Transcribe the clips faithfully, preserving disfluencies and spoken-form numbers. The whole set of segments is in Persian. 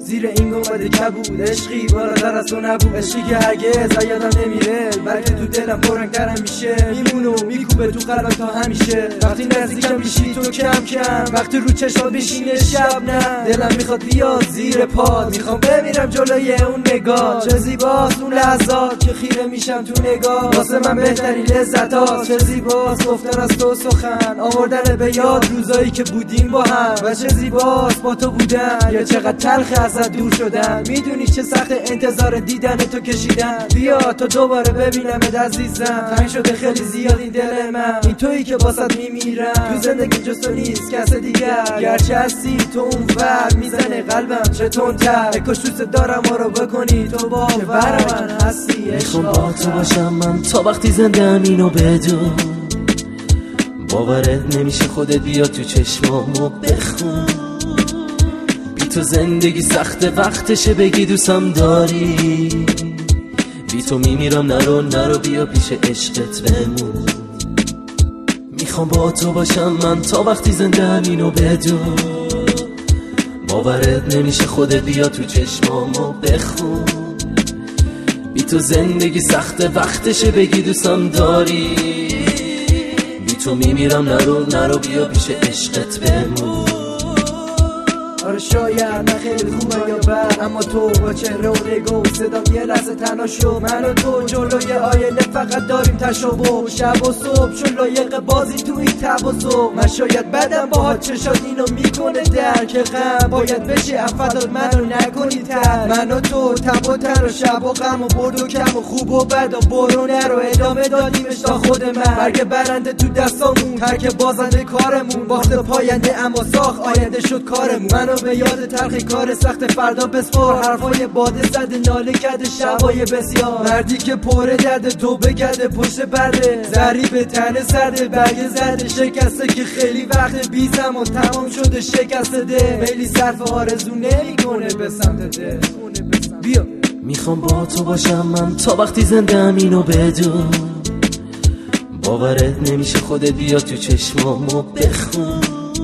زیر این گنبد کبود. عشقی بالاتر از تو نبود، عشقی که هرگز یادم نمیره بلکه تو دلم پررنگ‌تر همیشه میمونه و میکوبه تو قلبم تا همیشه. وقتی نزدیکم میشی تو کم کم، وقتی رو چشمات بشینه شب نه، دلم میخواد بیاد زیر پات، میخوام بمیرم جلوی اون نگاه. چه زیباست اون لحظات که خیره میشم تو نگاه، واسه من بهترین لذتاست. چه زیباست گفتن از تو سخن، آوردن به یاد روزایی که بودیم با هم. و چه زیباست با تو بودن، یا چقدر تلخ ازت دور شدن. میدونی چه سخت انتظار دیدن تو کشیدن. بیا تا دوباره ببینمت عزیزم، تنگ شده خیلی زیاد این دل من. این تویی که واسط میمیرم، تو زندگی جز تو نیست کس دیگر. گرچه هستی تو اون ور، میزنه قلبم چه تندتر. اکاش دوست دارم ما رو بکنی تو با که برای من هستی. میخوام با تو باشم من تا وقتی زندم اینو بدون. باورت نمیشه خودت بیا تو چشمامو بخون. بی تو زندگی سخته، وقتشه بگی دوستم داری. بی تو میمیرم، نرو نرو بیا پیش عشقت بمون. میخوام با تو باشم من تا وقتی زندم اینو بدون. باورت نمیشه خودت بیا تو چشمامو بخون. بی تو زندگی سخته، وقتشه بگی دوستم داری. بی تو میمیرم، نرو نرو بیا پیش عشقت بمون. آره شاید من خیلی خوبم یا بد، اما تو با چهره و نگاه و صدام یه لحظه تنها شد. من و تو جلوی آینه فقط داریم تشابه، شب و صبح چون لایق بازی تو این تب و صبح. من شاید بدم باهات چشات اینو میکنه درک غم، باید بشه افداد منو نکنی تر. من و تو تب و تر و شب و غم و برد و کم و خوب و بد و برو نرو ادامه دادیمش تا خود من. برگ برنده تو دستامون، ترک بازنده کارمون، باخت پاینده اما ساخت آینده شد کارمون. منو به یاد تلخی کار سخت فردا بسپار، حرفای باده زده ناله کرده شبای بسیار. مردی که پره درد تو بگرده پشت برده، ضریب تنه سرده برگه زده شکسته که خیلی وقت بیزم و تمام شده شکسته ده. میلی صرف آرزو نمی کنه به سمت ده. بیا میخوام با تو باشم من تا وقتی زندم اینو بدون. باورت نمیشه خودت بیا تو چشمامو بخون.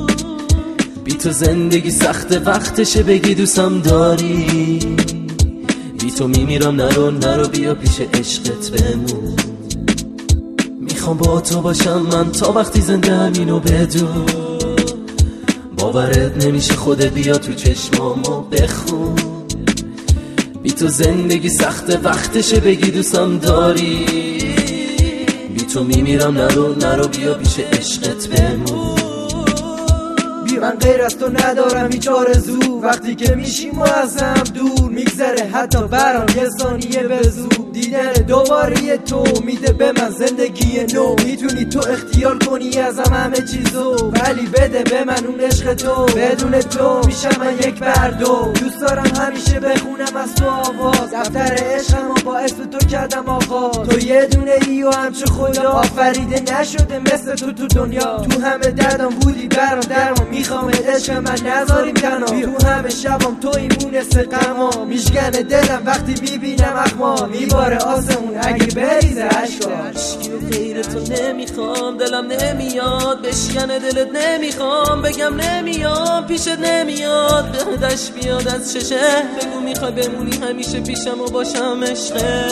بی تو زندگی سخته، وقتشه بگی دوستم داری. بی تو میمیرم، نرو نرو بیا پیش عشقت بمون. میخوام با تو باشم من تا وقتی زندم اینو بدون. باورت نمیشه خودت بیا تو چشمامو بخون. بی تو زندگی سخته، وقتشه بگی دوستم داری. بی تو میمیرم، نرو نرو بیا پیش عشقت بمون. من غیر از تو ندارم هیچ آرزو، وقتی که میشیم و از هم دور میگذره حتی برام یه ثانیه به زور. دیدن دوباره تو میده به من زندگی نو، میتونی تو اختیار کنی ازم همه چیزو، ولی بده به من اون عشق تو. بدون تو میشم من یک بردو، دوست دارم همیشه بخونم از تو آواز، دفتر عشقم و با اسم تو کردم آغاز. تو یه دونه ای و همچه خدا آفریده نشده مثل تو تو دنیا. تو همه دردم بودی برام درمان، میخوام عشق من نذاریم تنها. تو همه شبام تو ایمونست غما، میشکنه دلم وقتی میبینم اخما، میباره آسمون اگه بریزه عشقا. عشقی غیر تو نمیخوام، دلم نمیاد بشکنه دلت، نمیخوام بگم نمیام پیشت، نمیاد بهدش بیاد از چشه. بگو میخوای بمونی همیشه پیشم و باشم عشقه.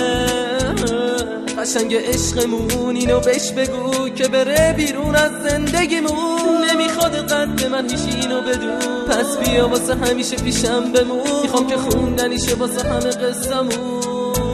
قشنگ عشقمون اینو بهش بگو که بره بیرون از زندگیمون. نمیخواد قد من هیچ اینو بدون، پس بیا واسه همیشه پیشم بمون. میخوام که خوندنیشه واسه همه قصه‌مون.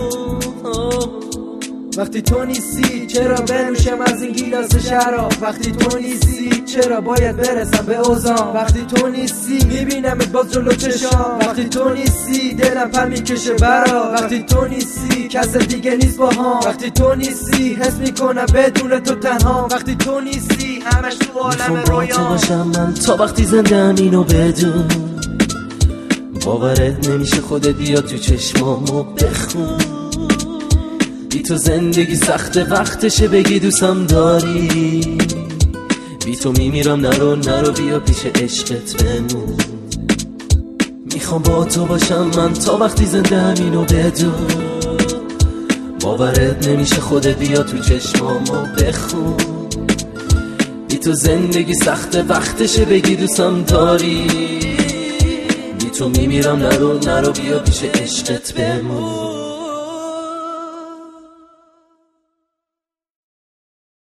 وقتی تو نیستی چرا بنوشم از این گیلاس شراب، وقتی تو نیستی چرا باید برسم به اوزان، وقتی تو نیستی میبینمت باز جلو چشام، وقتی تو نیستی دلم پر میکشه برا، وقتی تو نیستی کس دیگه نیست با هم، وقتی تو نیستی حس میکنم بدون تو تنها، وقتی تو نیستی همش تو عالم رویا. میخوام با تو باشم من تا وقتی زندم اینو بدون. باورت نمیشه خودت بیا تو چشمامو بخون. بی تو زندگی سخته، وقتشه بگی دوستم داری. بی تو میمیرم، نرو نرو بیا پیش عشقت بمون. میخوام با تو باشم من تا وقتی زندم اینو بدون. باورت نمیشه خودت بیا تو چشمامو بخون. بی تو زندگی سخته، وقتشه بگی دوستم داری. بی تو میمیرم، نرو نرو بیا پیش عشقت بمون.